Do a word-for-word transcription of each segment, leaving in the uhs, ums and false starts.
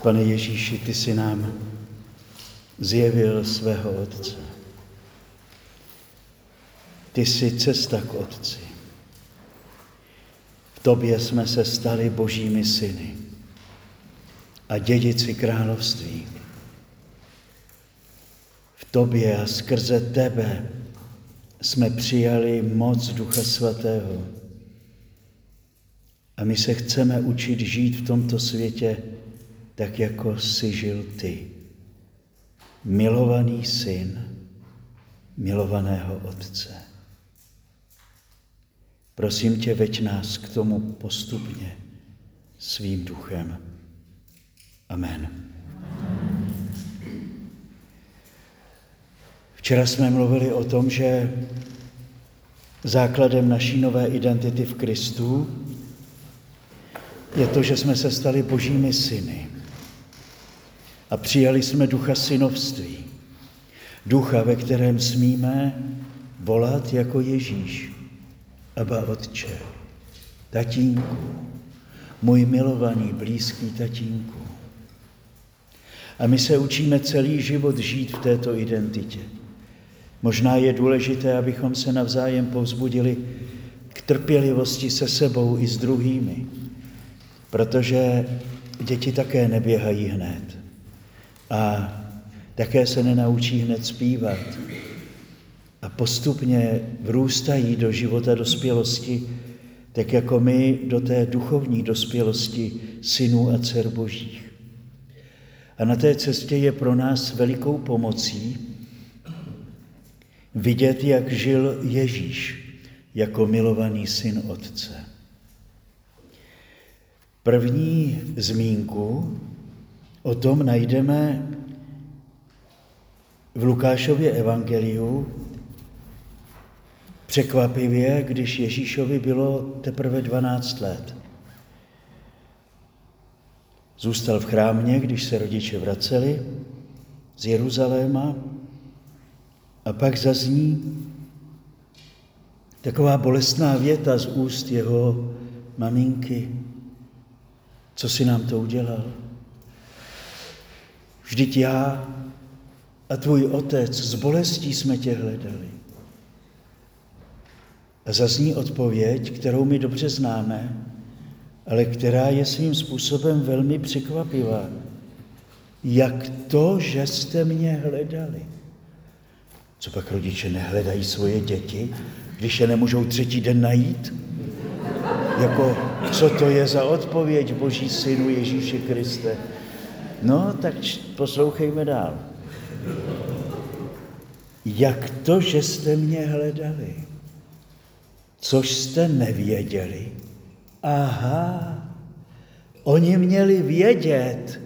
Pane Ježíši, ty jsi nám zjevil svého Otce. Ty jsi cesta k Otci. V tobě jsme se stali božími syny a dědici království. V tobě a skrze tebe jsme přijali moc Ducha Svatého. A my se chceme učit žít v tomto světě tak, jako jsi žil ty. Milovaný syn milovaného Otce. Prosím tě, veď nás k tomu postupně svým duchem. Amen. Včera jsme mluvili o tom, že základem naší nové identity v Kristu je to, že jsme se stali božími syny a přijali jsme ducha synovství. Ducha, ve kterém smíme volat jako Ježíš. Abba, Otče, tatínku, můj milovaný, blízký tatínku. A my se učíme celý život žít v této identitě. Možná je důležité, abychom se navzájem povzbudili k trpělivosti se sebou i s druhými, protože děti také neběhají hned a také se nenaučí hned zpívat a postupně vrůstají do života dospělosti, tak jako my do té duchovní dospělosti synů a dcer božích. A na té cestě je pro nás velikou pomocí vidět, jak žil Ježíš jako milovaný syn Otce. První zmínku o tom najdeme v Lukášově evangeliu překvapivě, když Ježíšovi bylo teprve dvanáct let. Zůstal v chrámě, když se rodiče vraceli z Jeruzaléma, a pak zazní taková bolestná věta z úst jeho maminky. Co si nám to udělal? Vždyť já a tvůj otec s bolestí jsme tě hledali. A zazní odpověď, kterou my dobře známe, ale která je svým způsobem velmi překvapivá. Jak to, že jste mě hledali? Co pak rodiče nehledají svoje děti, když je nemůžou třetí den najít? Jako, co to je za odpověď, Boží synu Ježíše Kriste? No, tak poslouchejme dál. Jak to, že jste mě hledali? Což jste nevěděli? Aha, oni měli vědět,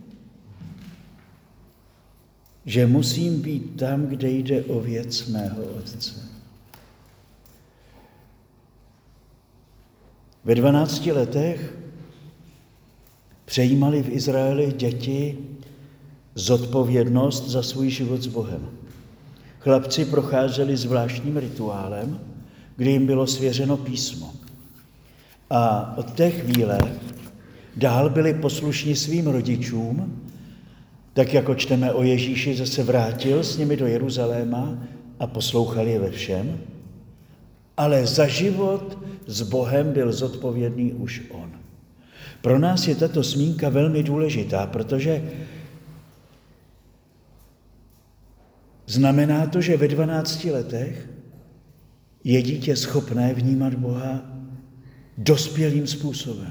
že musím být tam, kde jde o věc mého Otce. Ve dvanácti letech přejímali v Izraeli děti zodpovědnost za svůj život s Bohem. Chlapci procházeli zvláštním rituálem, kdy jim bylo svěřeno písmo. A od té chvíle dál byli poslušní svým rodičům, tak jako čteme o Ježíši, zase vrátil s nimi do Jeruzaléma a poslouchal je ve všem, ale za život s Bohem byl zodpovědný už on. Pro nás je tato zmínka velmi důležitá, protože znamená to, že ve dvanácti letech je dítě schopné vnímat Boha dospělým způsobem.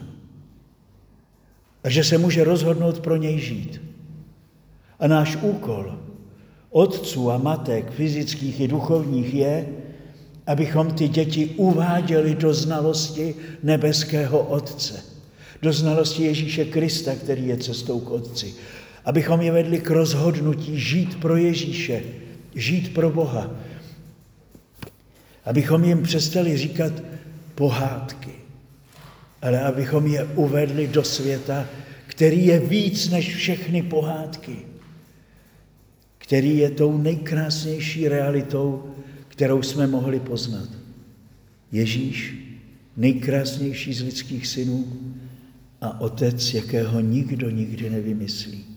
A že se může rozhodnout pro něj žít. A náš úkol otců a matek, fyzických i duchovních, je, abychom ty děti uváděli do znalosti nebeského Otce, do znalosti Ježíše Krista, který je cestou k Otci. Abychom je vedli k rozhodnutí žít pro Ježíše, žít pro Boha. Abychom jim přestali říkat pohádky, ale abychom je uvedli do světa, který je víc než všechny pohádky, který je tou nejkrásnější realitou, kterou jsme mohli poznat. Ježíš, nejkrásnější z lidských synů a otec, jakého nikdo nikdy nevymyslí.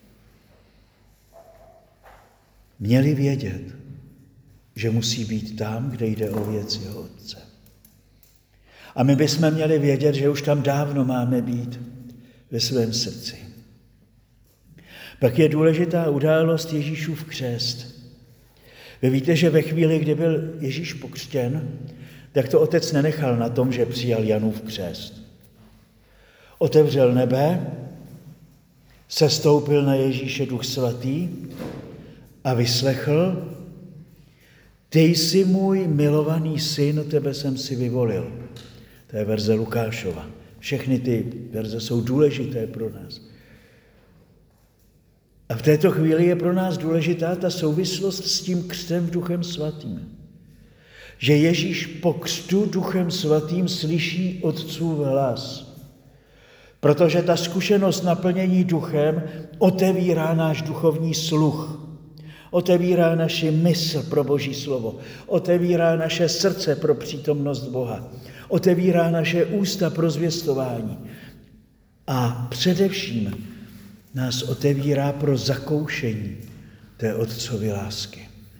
Měli vědět, že musí být tam, kde jde o věc jeho otce. A my bychom měli vědět, že už tam dávno máme být ve svém srdci. Pak je důležitá událost Ježíšův křest. Vy víte, že ve chvíli, kdy byl Ježíš pokřtěn, tak to otec nenechal na tom, že přijal Janův křest. Otevřel nebe, sestoupil na Ježíše Duch Svatý a vyslechl: Ty jsi můj milovaný syn, tebe jsem si vyvolil. To je verze Lukášova. Všechny ty verze jsou důležité pro nás. A v této chvíli je pro nás důležitá ta souvislost s tím křtem v Duchem Svatým. Že Ježíš po křtu Duchem Svatým slyší Otcův hlas. Protože ta zkušenost naplnění Duchem otevírá náš duchovní sluch. Otevírá naši mysl pro Boží slovo. Otevírá naše srdce pro přítomnost Boha. Otevírá naše ústa pro zvěstování. A především nás otevírá pro zakoušení té otcovy lásky.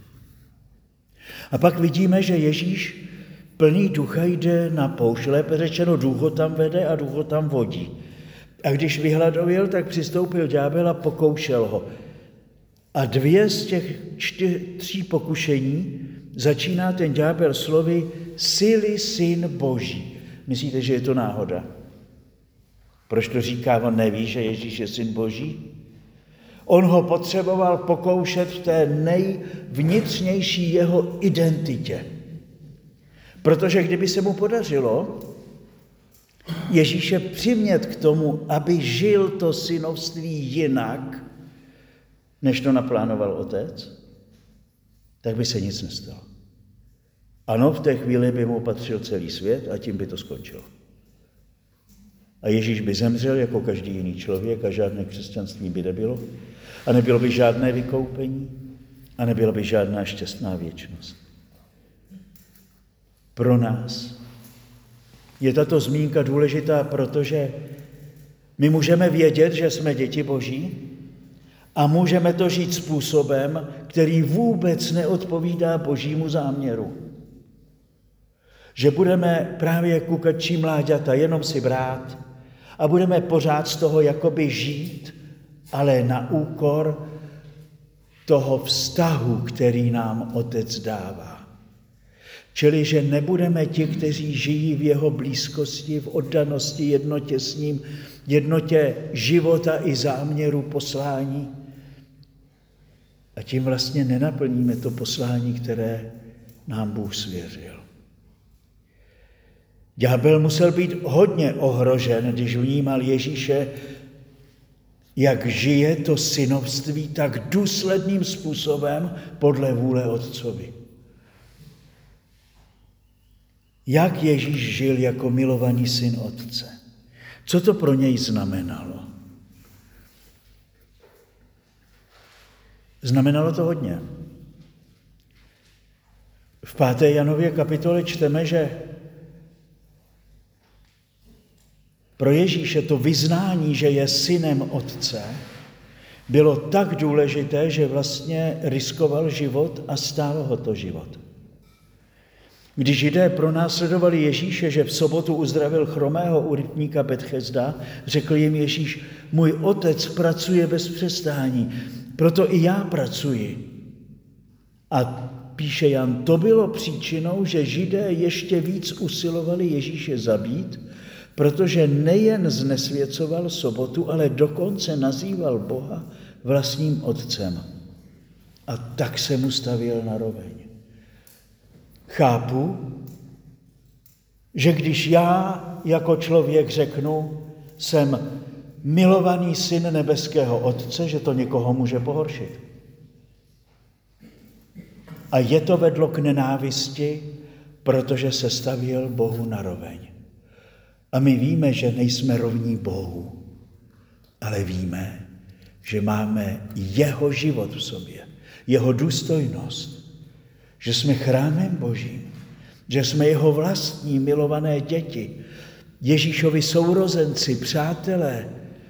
A pak vidíme, že Ježíš plný ducha jde na poušť. Lépe řečeno, duch ho tam vede a duch ho tam vodí. A když vyhladověl, tak přistoupil ďábel a pokoušel ho. A dvě z těch čtyř, tří pokušení začíná ten ďábel slovy Jsi-li syn Boží. Myslíte, že je to náhoda? Proč to říká? On neví, že Ježíš je syn Boží? On ho potřeboval pokoušet v té nejvnitřnější jeho identitě. Protože kdyby se mu podařilo Ježíše přimět k tomu, aby žil to synovství jinak, než to naplánoval otec, tak by se nic nestalo. Ano, v té chvíli by mu patřil celý svět a tím by to skončilo. A Ježíš by zemřel jako každý jiný člověk a žádné křesťanství by nebylo. A nebylo by žádné vykoupení a nebyla by žádná šťastná věčnost. Pro nás je tato zmínka důležitá, protože my můžeme vědět, že jsme děti Boží a můžeme to žít způsobem, který vůbec neodpovídá Božímu záměru. Že budeme právě jako kačí mláďata jenom si brát a budeme pořád z toho jakoby žít, ale na úkor toho vztahu, který nám Otec dává. Čili, že nebudeme ti, kteří žijí v jeho blízkosti, v oddanosti, jednotě s ním, jednotě života i záměru poslání. A tím vlastně nenaplníme to poslání, které nám Bůh svěřil. Ďábel musel být hodně ohrožen, když vnímal Ježíše, jak žije to synovství tak důsledným způsobem podle vůle Otcovi. Jak Ježíš žil jako milovaný syn Otce? Co to pro něj znamenalo? Znamenalo to hodně. V páté Janově kapitole čteme, že pro Ježíše to vyznání, že je synem Otce, bylo tak důležité, že vlastně riskoval život a stálo ho to život. Když Židé pronásledovali Ježíše, že v sobotu uzdravil chromého u rytníka Betchesda, řekl jim Ježíš, můj otec pracuje bez přestání, proto i já pracuji. A píše Jan, to bylo příčinou, že Židé ještě víc usilovali Ježíše zabít, protože nejen znesvěcoval sobotu, ale dokonce nazýval Boha vlastním otcem. A tak se mu stavěl na roveň. Chápu, že když já jako člověk řeknu, jsem milovaný syn nebeského Otce, že to někoho může pohoršit. A je to vedlo k nenávisti, protože se stavěl Bohu na roveň. A my víme, že nejsme rovní Bohu, ale víme, že máme jeho život v sobě, jeho důstojnost, že jsme chrámem Božím, že jsme jeho vlastní milované děti, Ježíšovi sourozenci, přátelé.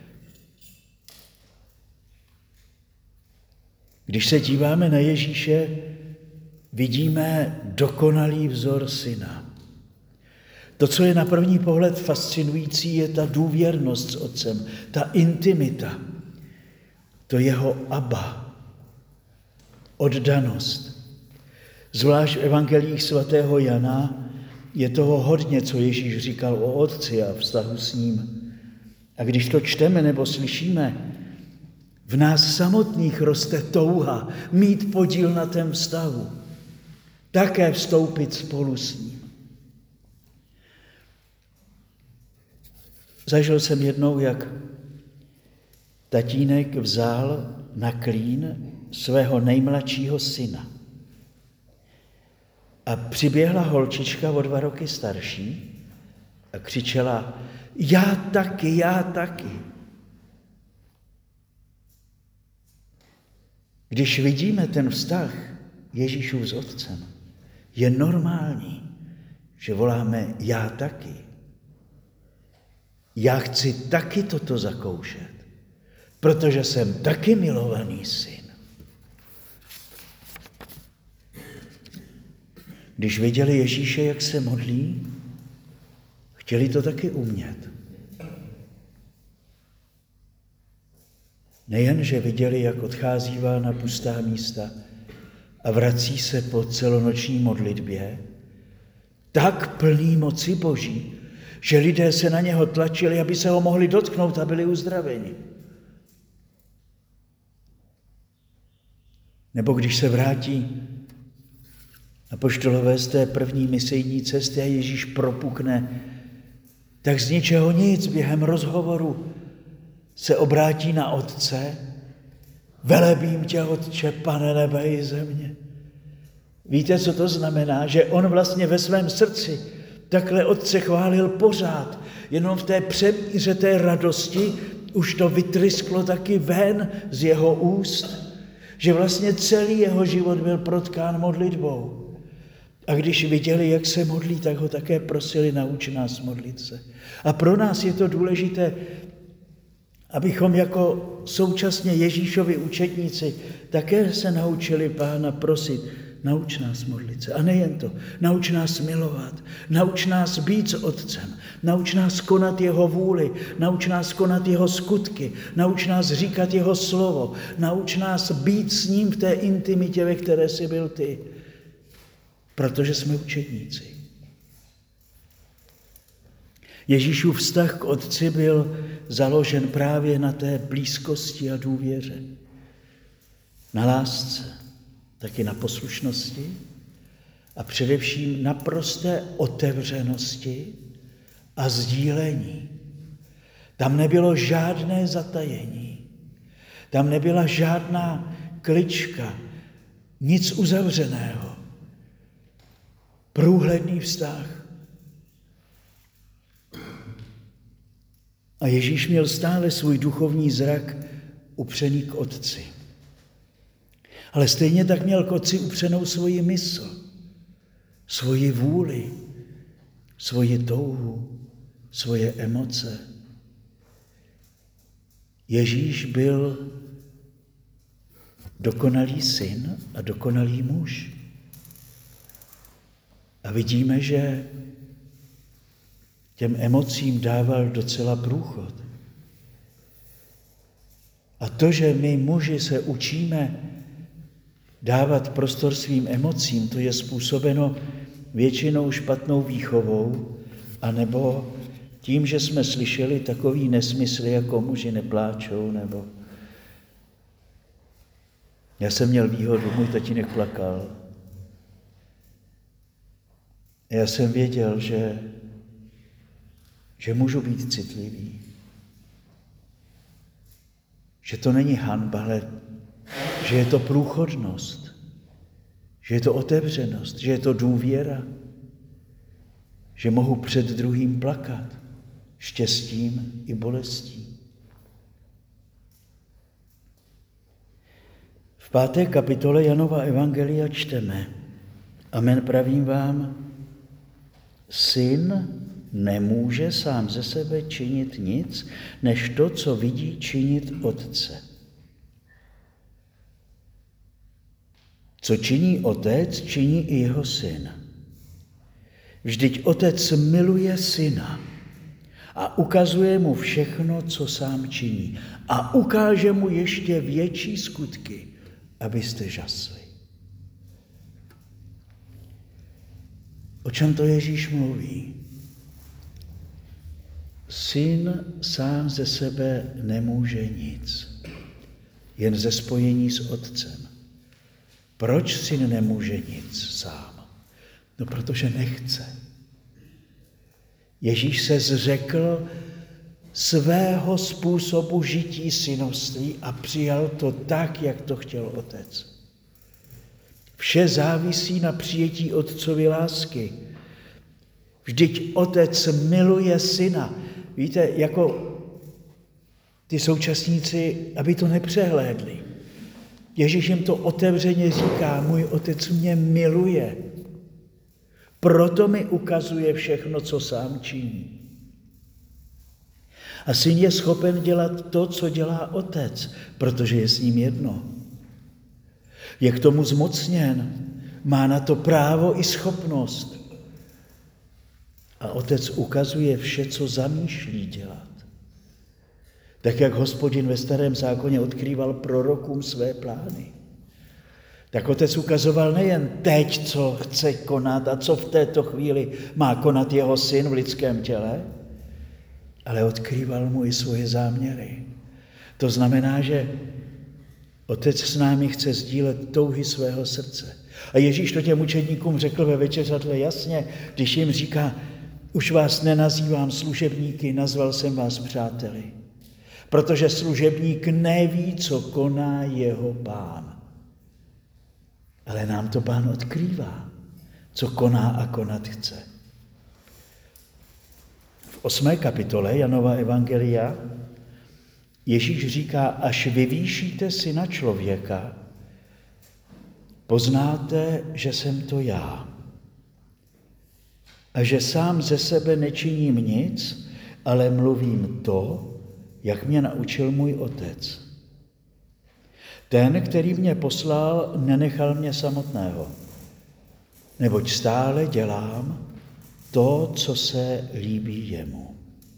Když se díváme na Ježíše, vidíme dokonalý vzor syna. To, co je na první pohled fascinující, je ta důvěrnost s otcem, ta intimita, to jeho Abba, oddanost. Zvlášť v evangelích svatého Jana je toho hodně, co Ježíš říkal o otci a vztahu s ním. A když to čteme nebo slyšíme, v nás samotných roste touha mít podíl na tom vztahu, také vstoupit spolu s ním. Zažil jsem jednou, jak tatínek vzal na klín svého nejmladšího syna. A přiběhla holčička o dva roky starší a křičela: já taky, já taky. Když vidíme ten vztah Ježíšův s otcem, je normální, že voláme já taky. Já chci taky toto zakoušet, protože jsem taky milovaný syn. Když viděli Ježíše, jak se modlí, chtěli to taky umět. Nejen, že viděli, jak odcházívá na pustá místa a vrací se po celonoční modlitbě, tak plný moci Boží, že lidé se na něho tlačili, aby se ho mohli dotknout a byli uzdraveni. Nebo když se vrátí apoštolové z té první misijní cesty a Ježíš propukne, tak z ničeho nic během rozhovoru se obrátí na otce: velebím tě, otče, pane nebe i země. Víte, co to znamená? Že on vlastně ve svém srdci takhle otce chválil pořád. Jenom v té přemíře té radosti už to vytrysklo taky ven z jeho úst, že vlastně celý jeho život byl protkán modlitbou. A když viděli, jak se modlí, tak ho také prosili: nauč nás modlit se. A pro nás je to důležité, abychom jako současně Ježíšovi učedníci také se naučili Pána prosit: nauč nás modlit se. A nejen to, nauč nás milovat, nauč nás být s otcem, nauč nás konat jeho vůli, nauč nás konat jeho skutky, nauč nás říkat jeho slovo, nauč nás být s ním v té intimitě, ve které jsi byl ty. Protože jsme učedníci. Ježíšův vztah k otci byl založen právě na té blízkosti a důvěře. Na lásce, taky na poslušnosti a především na prosté otevřenosti a sdílení. Tam nebylo žádné zatajení, tam nebyla žádná klička, nic uzavřeného. Průhledný vztah. A Ježíš měl stále svůj duchovní zrak upřený k otci. Ale stejně tak měl k otci upřenou svoji mysl, svoji vůli, svoji touhu, svoje emoce. Ježíš byl dokonalý syn a dokonalý muž. A vidíme, že těm emocím dával docela průchod. A to, že my muži se učíme dávat prostor svým emocím, to je způsobeno většinou špatnou výchovou, anebo tím, že jsme slyšeli takový nesmysly, jako muži nepláčou, nebo já jsem měl výhodu, můj tatínek plakal. Já jsem věděl, že, že můžu být citlivý. Že to není hanba, ale že je to průchodnost. Že je to otevřenost, že je to důvěra. Že mohu před druhým plakat štěstím i bolestí. V páté kapitole Janova evangelia čteme: Amen, pravím vám, syn nemůže sám ze sebe činit nic, než to, co vidí činit Otce. Co činí Otec, činí i jeho Syn. Vždyť Otec miluje Syna a ukazuje mu všechno, co sám činí. A ukáže mu ještě větší skutky, abyste žasli. O čem to Ježíš mluví? Syn sám ze sebe nemůže nic, jen ze spojení s Otcem. Proč Syn nemůže nic sám? No, protože nechce. Ježíš se zřekl svého způsobu žití synovství a přijal to tak, jak to chtěl Otec. Vše závisí na přijetí Otcovy lásky. Vždyť Otec miluje Syna. Víte, jako ty současníci, aby to nepřehlédli. Ježíš jim to otevřeně říká, můj Otec mě miluje. Proto mi ukazuje všechno, co sám činí. A Syn je schopen dělat to, co dělá Otec, protože je s ním jedno. Je k tomu zmocněn, má na to právo i schopnost. A Otec ukazuje vše, co zamýšlí dělat. Tak jak Hospodin ve Starém zákoně odkrýval prorokům své plány, tak Otec ukazoval nejen teď, co chce konat a co v této chvíli má konat jeho Syn v lidském těle, ale odkrýval mu i svoje záměry. To znamená, že Otec s námi chce sdílet touhy svého srdce. A Ježíš to těm učedníkům řekl ve večeřadle jasně, když jim říká, už vás nenazývám služebníky, nazval jsem vás přáteli. Protože služebník neví, co koná jeho pán. Ale nám to Pán odkrývá, co koná a konat chce. V osmé kapitole Janova evangelia Ježíš říká, až vyvýšíte Syna člověka, poznáte, že jsem to já. A že sám ze sebe nečiním nic, ale mluvím to, jak mě naučil můj Otec. Ten, který mě poslal, nenechal mě samotného, neboť stále dělám to, co se líbí jemu.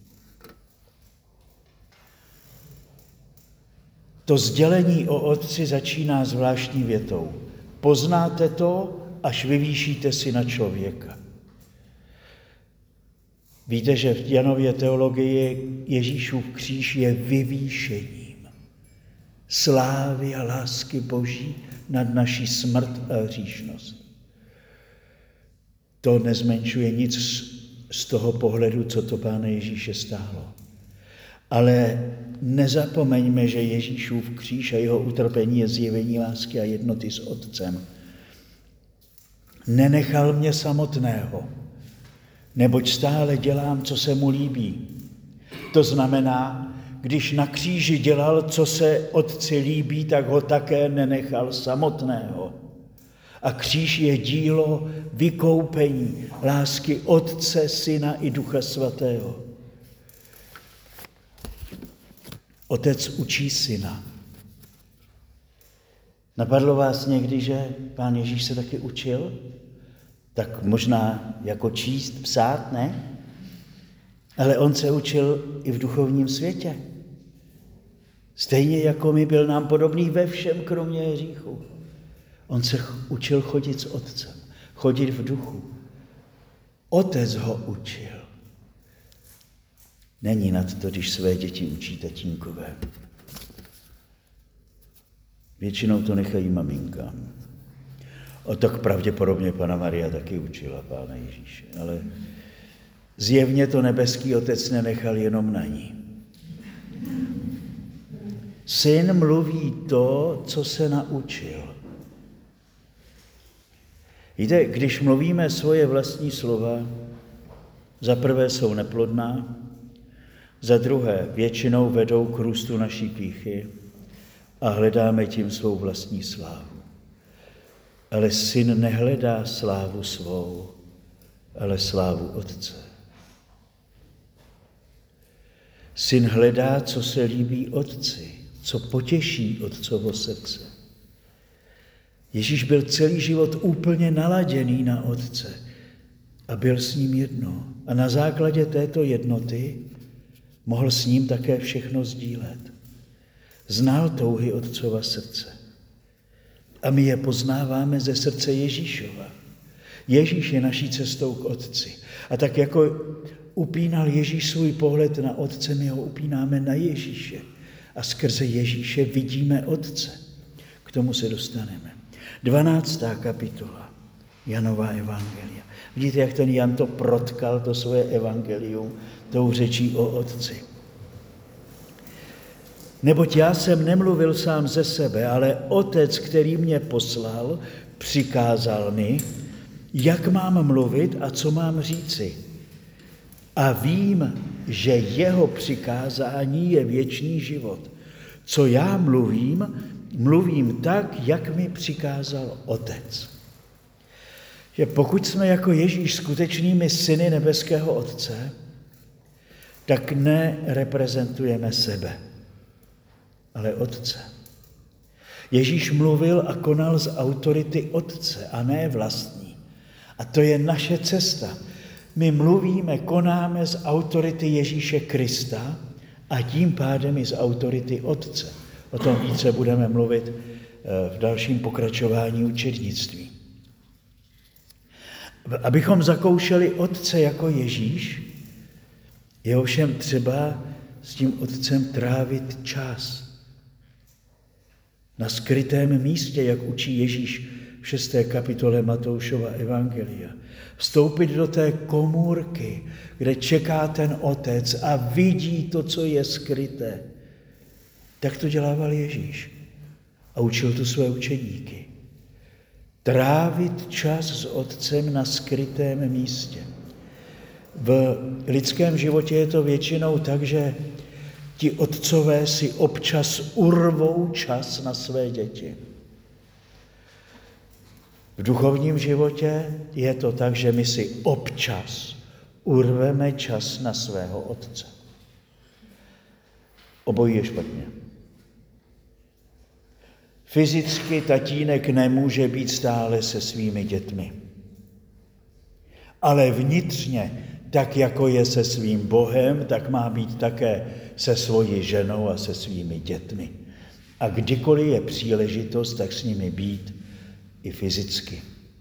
To sdělení o Otci začíná zvláštní větou. Poznáte to, až vyvýšíte Syna člověka. Víte, že v Janově teologii Ježíšův kříž je vyvýšením slávy a lásky Boží nad naší smrt a hříšnost. To nezmenšuje nic z toho pohledu, co to Pána Ježíše stálo. Ale nezapomeňme, že Ježíšův kříž a jeho utrpení je zjevení lásky a jednoty s Otcem. Nenechal mě samotného, neboť stále dělám, co se mu líbí. To znamená, když na kříži dělal, co se Otci líbí, tak ho také nenechal samotného. A kříž je dílo vykoupení lásky Otce, Syna i Ducha Svatého. Otec učí Syna. Napadlo vás někdy, že Pán Ježíš se taky učil? Tak možná jako číst, psát, ne? Ale on se učil i v duchovním světě. Stejně jako my, byl nám podobný ve všem, kromě hříchu. On se učil chodit s Otcem, chodit v duchu. Otec ho učil. Není nad to, když své děti učí tatínkové. Většinou to nechají maminkám. O tak pravděpodobně Panna Maria taky učila Pána Ježíše, ale zjevně to nebeský Otec nenechal jenom na ní. Syn mluví to, co se naučil. Víte, když mluvíme svoje vlastní slova, za prvé jsou neplodná, za druhé většinou vedou k růstu naší pýchy a hledáme tím svou vlastní slávu. Ale Syn nehledá slávu svou, ale slávu Otce. Syn hledá, co se líbí otci, co potěší otcovo srdce. Ježíš byl celý život úplně naladěný na otce a byl s ním jedno. A na základě této jednoty mohl s ním také všechno sdílet. Znal touhy otcova srdce. A my je poznáváme ze srdce Ježíšova. Ježíš je naší cestou k otci. A tak jako upínal Ježíš svůj pohled na otce, my ho upínáme na Ježíše. A skrze Ježíše vidíme otce. K tomu se dostaneme. dvanáctá kapitola Janova evangelia. Vidíte, jak ten Jan to protkal, to svoje evangelium, tou řečí o otci. Neboť já jsem nemluvil sám ze sebe, ale otec, který mě poslal, přikázal mi, jak mám mluvit a co mám říci. A vím, že jeho přikázání je věčný život. Co já mluvím, mluvím tak, jak mi přikázal otec. Že pokud jsme jako Ježíš skutečnými syny nebeského Otce, tak nereprezentujeme sebe, ale Otce. Ježíš mluvil a konal z autority Otce a ne vlastní. A to je naše cesta. My mluvíme, konáme z autority Ježíše Krista a tím pádem i z autority Otce. O tom více budeme mluvit v dalším pokračování učednictví. Abychom zakoušeli Otce jako Ježíš, je ovšem třeba s tím Otcem trávit čas. Na skrytém místě, jak učí Ježíš v šesté kapitole Matoušova evangelia. Vstoupit do té komůrky, kde čeká ten Otec a vidí to, co je skryté. Tak to dělával Ježíš a učil to své učedníky. Trávit čas s Otcem na skrytém místě. V lidském životě je to většinou tak, že ti otcové si občas urvou čas na své děti. V duchovním životě je to tak, že my si občas urveme čas na svého Otce. Obojí je špatně. Fyzicky tatínek nemůže být stále se svými dětmi. Ale vnitřně, tak jako je se svým Bohem, tak má být také se svojí ženou a se svými dětmi. A kdykoliv je příležitost, tak s nimi být i fyzicky.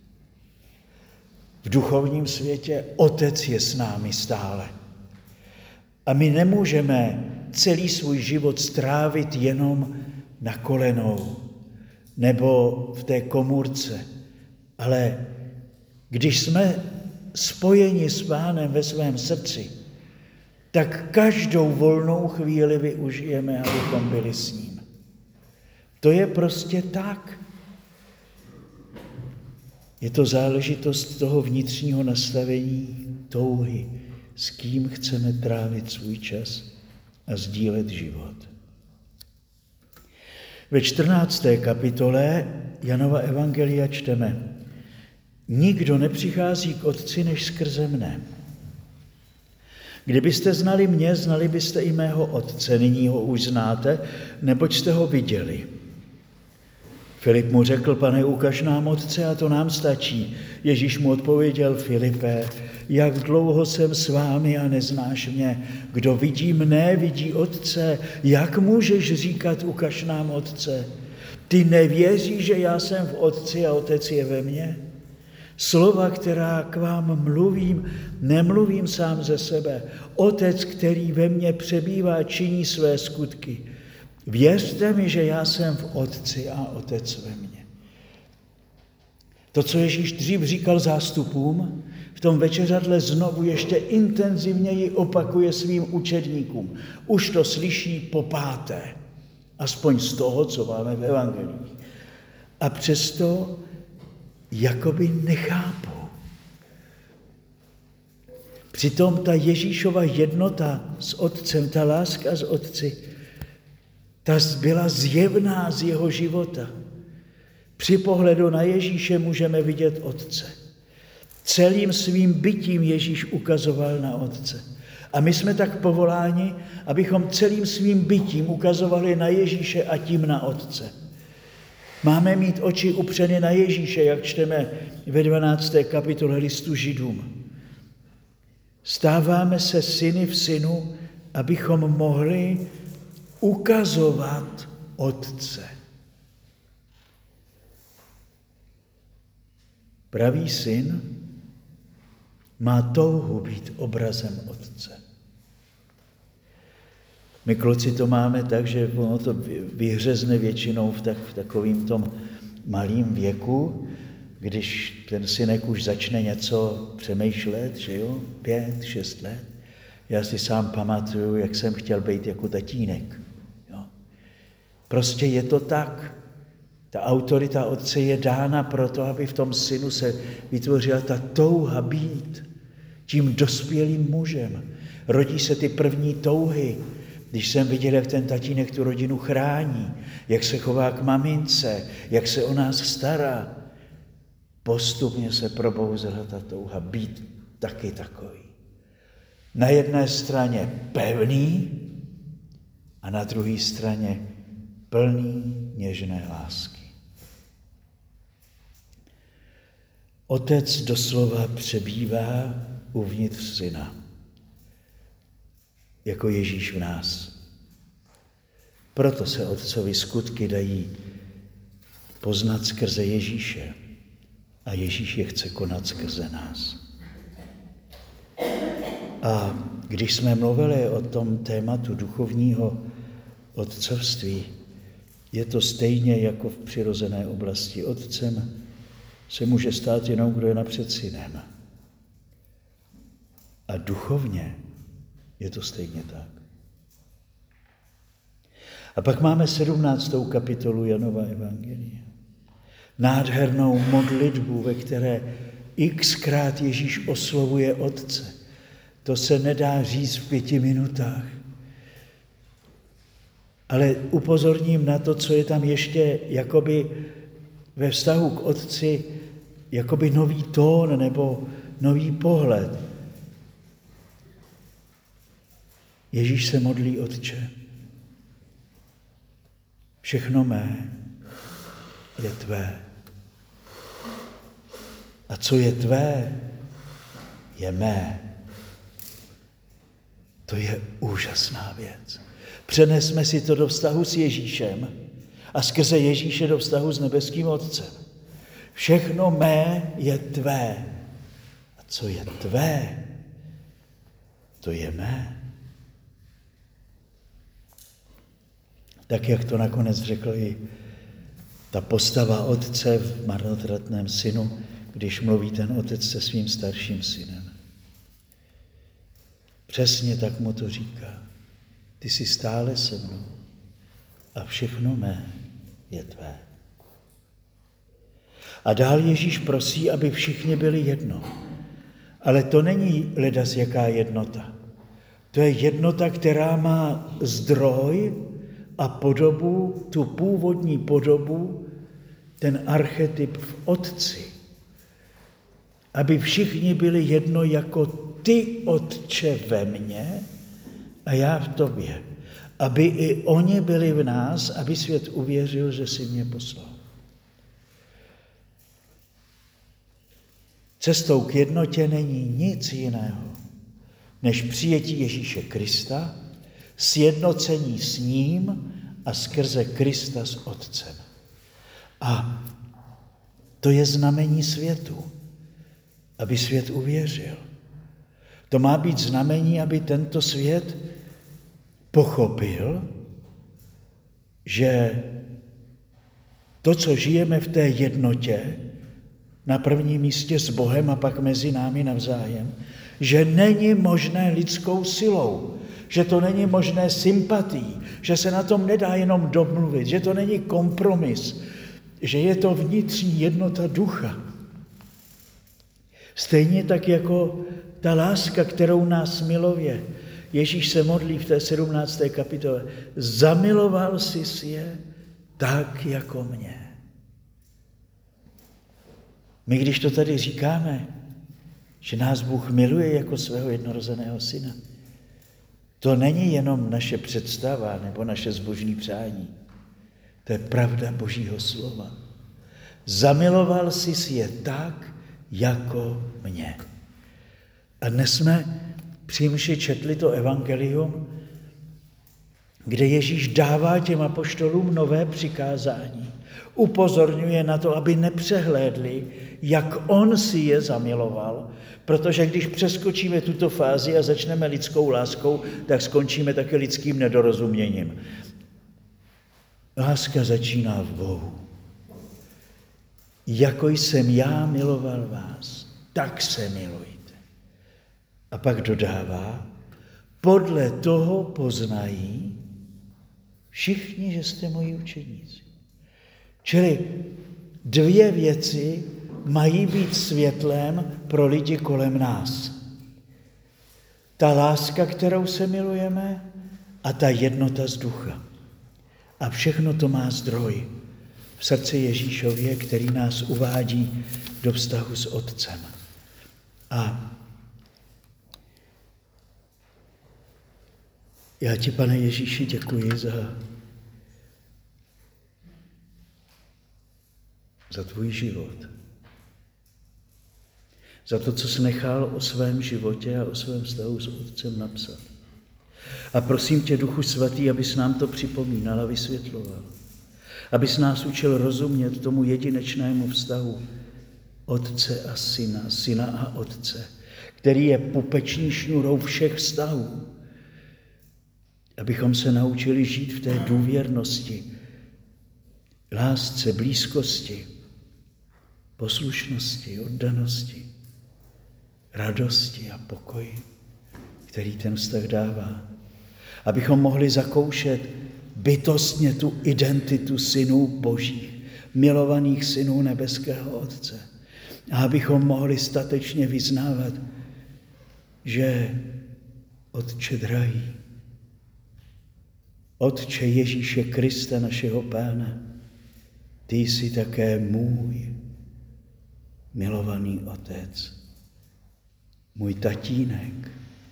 V duchovním světě Otec je s námi stále. A my nemůžeme celý svůj život strávit jenom na kolenou nebo v té komůrce. Ale když jsme spojeni s Pánem ve svém srdci, tak každou volnou chvíli využijeme, abychom byli s ním. To je prostě tak. Je to záležitost toho vnitřního nastavení touhy, s kým chceme trávit svůj čas a sdílet život. Ve čtrnácté kapitole Janova evangelia čteme: Nikdo nepřichází k Otci než skrze mne. Kdybyste znali mě, znali byste i mého Otce, nyní ho už znáte, neboť jste ho viděli. Filip mu řekl: Pane, ukaž nám Otce a to nám stačí. Ježíš mu odpověděl: Filipe, jak dlouho jsem s vámi a neznáš mě? Kdo vidí mne, vidí Otce. Jak můžeš říkat: ukaž nám Otce? Ty nevěříš, že já jsem v Otci a Otec je ve mně? Slova, která k vám mluvím, nemluvím sám ze sebe. Otec, který ve mně přebývá, činí své skutky. Věřte mi, že já jsem v Otci a Otec ve mně. To, co Ježíš dřív říkal zástupům, v tom večeřadle znovu ještě intenzivněji opakuje svým učedníkům. Už to slyší po páté, aspoň z toho, co máme v evangelii. A přesto jakoby nechápou. Přitom ta Ježíšova jednota s Otcem, ta láska s Otci, ta byla zjevná z jeho života. Při pohledu na Ježíše můžeme vidět Otce. Celým svým bytím Ježíš ukazoval na Otce. A my jsme tak povoláni, abychom celým svým bytím ukazovali na Ježíše a tím na Otce. Máme mít oči upřeny na Ježíše, jak čteme ve dvanácté kapitole listu Židům. Stáváme se syny v synu, abychom mohli ukazovat Otce. Pravý syn má touhu být obrazem Otce. My kluci to máme tak, že ono to vyhřezne většinou v, tak, v takovým tom malým věku, když ten synek už začne něco přemýšlet, že jo, pět, šest let. Já si sám pamatuju, jak jsem chtěl být jako tatínek. Jo. Prostě je to tak. Ta autorita Otce je dána proto, aby v tom synu se vytvořila ta touha být tím dospělým mužem. Rodí se ty první touhy. Když jsem viděl, jak ten tatínek tu rodinu chrání, jak se chová k mamince, jak se o nás stará, postupně se probouzela ta touha být taky takový. Na jedné straně pevný a na druhé straně plný něžné lásky. Otec doslova přebývá uvnitř syna, jako Ježíš v nás. Proto se Otcovi skutky dají poznat skrze Ježíše a Ježíš je chce konat skrze nás. A když jsme mluvili o tom tématu duchovního otcovství, je to stejně jako v přirozené oblasti. Otcem se může stát jenom, kdo je napřed synem. A duchovně je to stejně tak. A pak máme sedmnáctou kapitolu Janova evangelia. Nádhernou modlitbu, ve které xkrát Ježíš oslovuje Otce. To se nedá říct v pěti minutách. Ale upozorním na to, co je tam ještě jakoby ve vztahu k Otci, jakoby nový tón nebo nový pohled. Ježíš se modlí: Otče, všechno mé je tvé. A co je tvé, je mé. To je úžasná věc. Přenesme si to do vztahu s Ježíšem a skrze Ježíše do vztahu s nebeským Otcem. Všechno mé je tvé. A co je tvé, to je mé. Tak, jak to nakonec řekl i ta postava Otce v marnotratném synu, když mluví ten otec se svým starším synem. Přesně tak mu to říká. Ty jsi stále se mnou a všechno mé je tvé. A dál Ježíš prosí, aby všichni byli jedno. Ale to není ledas jaká jednota. To je jednota, která má zdroj a podobu, tu původní podobu, ten archetyp v Otci. Aby všichni byli jedno jako ty, Otče, ve mně a já v tobě. Aby i oni byli v nás, aby svět uvěřil, že jsi mě poslal. Cestou k jednotě není nic jiného, než přijetí Ježíše Krista, sjednocení s ním a skrze Krista s Otcem. A to je znamení světu, aby svět uvěřil. To má být znamení, aby tento svět pochopil, že to, co žijeme v té jednotě, na prvním místě s Bohem a pak mezi námi navzájem, že není možné lidskou silou, že to není možné sympatií, že se na tom nedá jenom domluvit, že to není kompromis, že je to vnitřní jednota ducha. Stejně tak jako ta láska, kterou nás milově, Ježíš se modlí v té sedmnácté kapitole, zamiloval jsi si je tak jako mě. My, když to tady říkáme, že nás Bůh miluje jako svého jednorozeného syna, To není jenom naše představa nebo naše zbožné přání. To je pravda Božího slova. Zamiloval jsi je tak, jako mě. A dnes jsme při mši četli to evangelium, kde Ježíš dává těm apoštolům nové přikázání. Upozorňuje na to, aby nepřehlédli, jak on si je zamiloval, protože když přeskočíme tuto fázi a začneme lidskou láskou, tak skončíme také lidským nedorozuměním. Láska začíná v Bohu. Jako jsem já miloval vás, tak se milujte. A pak dodává, podle toho poznají všichni, že jste moji učeníci. Čili dvě věci mají být světlem pro lidi kolem nás. Ta láska, kterou se milujeme, a ta jednota z ducha. A všechno to má zdroj v srdci Ježíšově, který nás uvádí do vztahu s Otcem. A já ti, Pane Ježíši, děkuji za, za tvůj život. Za to, co jsi nechal o svém životě a o svém vztahu s Otcem napsat. A prosím tě, Duchu Svatý, abys nám to připomínal a vysvětloval. Abys nás učil rozumět tomu jedinečnému vztahu Otce a Syna, Syna a Otce, který je pupeční šňůrou všech vztahů. Abychom se naučili žít v té důvěrnosti, lásce, blízkosti, poslušnosti, oddanosti, radosti a pokoji, který ten vztah dává. Abychom mohli zakoušet bytostně tu identitu synů Božích, milovaných synů nebeského Otce. A abychom mohli statečně vyznávat, že Otče drahý, Otče Ježíše Krista, našeho Pána, ty jsi také můj milovaný Otec, můj tatínek,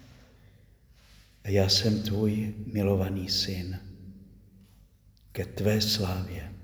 a já jsem tvůj milovaný syn ke tvé slávě.